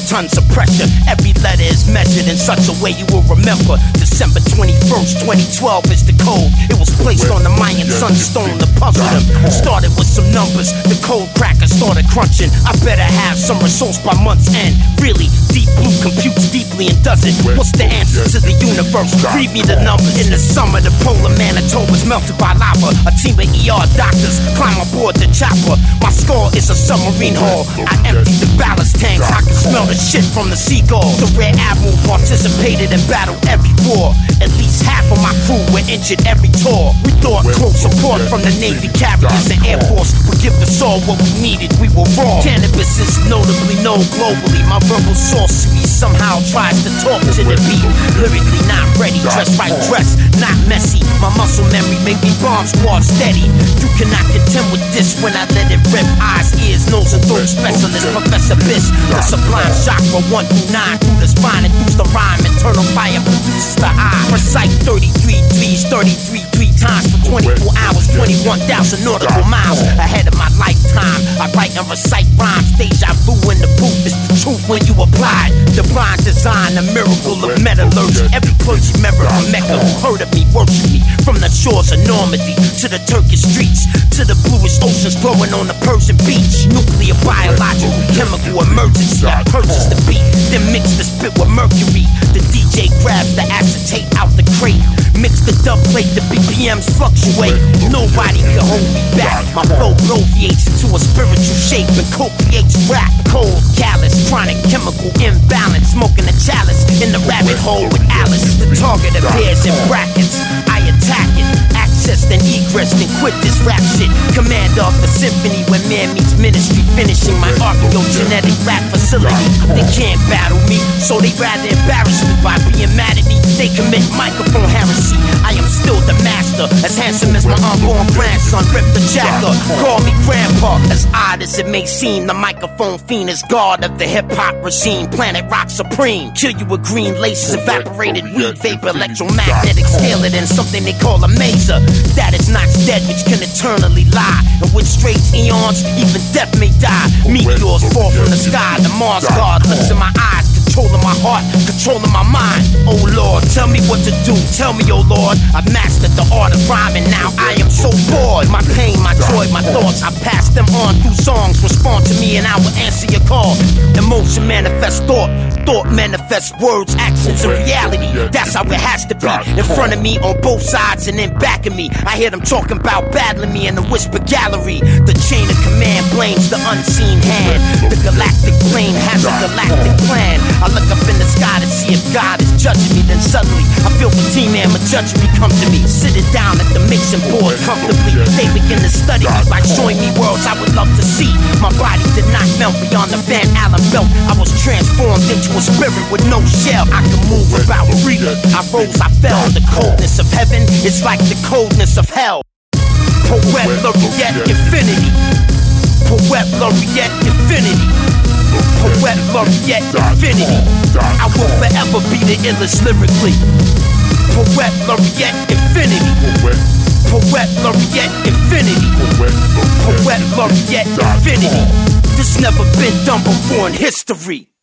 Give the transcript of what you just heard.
tons of pressure. Every letter is measured in such a way you will remember. December 21st, 2012 is the code. It was placed on the Mayan sunstone to puzzle them. Started with some numbers, the code cracker started crunching. I better have some resource by month's end. Really, Deep Blue computes deeply and does it. What's the answer to the universe? Read me the numbers. In the summer, the polar Manitoba's melted by lava. A team of ER doctors climb aboard the chopper. My skull is a submarine hull. I emptied the ballast tanks. I can smell the shit from the seagulls. The Red Admiral participated in battle every war. At least half of my crew were injured every tour. We thought close support from the Navy carriers and Air Force would give us all what we needed. We were wrong. Cannabis is notably known globally. My verbal sorcery somehow tries to talk to the beat. Lyrically not ready, dress right dress, not messy. My muscle memory make me bomb squad steady. You cannot contend with this when I let it rip. Eyes, ears, nose and throat specialist, Professor Biss. The sublime chakra 1 through 9 through the spine and through the rhyme. Eternal fire produces the eye. Recite 33 threes, 33 three times for 24 hours, 21,000 nautical miles ahead of my lifetime. I write and recite rhymes, deja vu in the booth. It's the truth when you apply. Divine design, a miracle of metallurgy. Every clergy member from Mecca who heard of me worship me. From the shores of Normandy to the Turkish streets, to the bluish oceans flowing on the Persian beach. Nuclear, biological, chemical emergency. I purchase the beat, then mix the spit with mercury. The DJ grabs the acetate out the crate. Mix the dub plate, the BPMs fluctuate. Nobody can hold me back. My flow bloviates into a spiritual shape and co-creates rap. Cold, callous, chronic, chemical imbalance. Smoking a chalice in the rabbit hole with Alice. The target appears in brackets. I attack it. Access then egress, then quit this rap shit. Commander of the symphony when man meets ministry. Finishing my archaeogenetic rap facility. They can't battle me, so they rather embarrass me by being mad at me. They commit microphone heresy. I am still the master, as handsome as my unborn grandson. Rip the jacker, call me grandpa. As odd as it may seem, the microphone fiend is god of the hip-hop regime. Planet rock supreme. Kill you with green laces, evaporated weed vapor, electromagnetic. Scale it in something they call a maser. That is not dead, which can eternally lie. And with straight eons, even death may die. Meteors fall from the sky, the Mars god looks in my eyes. Controlling my heart, controlling my mind. Oh Lord, tell me what to do. Tell me, oh Lord, I've mastered the art of rhyming. Now I am so bored. My pain, my joy, my thoughts, I pass them on through songs. Respond to me and I will answer your call. Emotion manifests thought. Thought manifests words, actions, and reality. That's how it has to be. In front of me, on both sides, and then back of me. I hear them talking about battling me in the whisper gallery. The chain of command blames the unseen hand. The galactic plane has a galactic plan. I look up in the sky to see if God is judging me. Then suddenly I feel the T-Man judging me come to me. Sitting down at the mixing board comfortably. They begin to study me by showing me worlds I would love to see. My body did not melt beyond the Van Allen belt. I was transformed into a spirit with no shell. I can move about free. I rose, I fell. The coldness of heaven is like the coldness of hell. Poet laureate infinity. Poet laureate infinity. Poet laureate infinity. I will forever be the illest lyrically. Poet laureate infinity. Poet laureate infinity. Poet laureate infinity. This never been done before in history.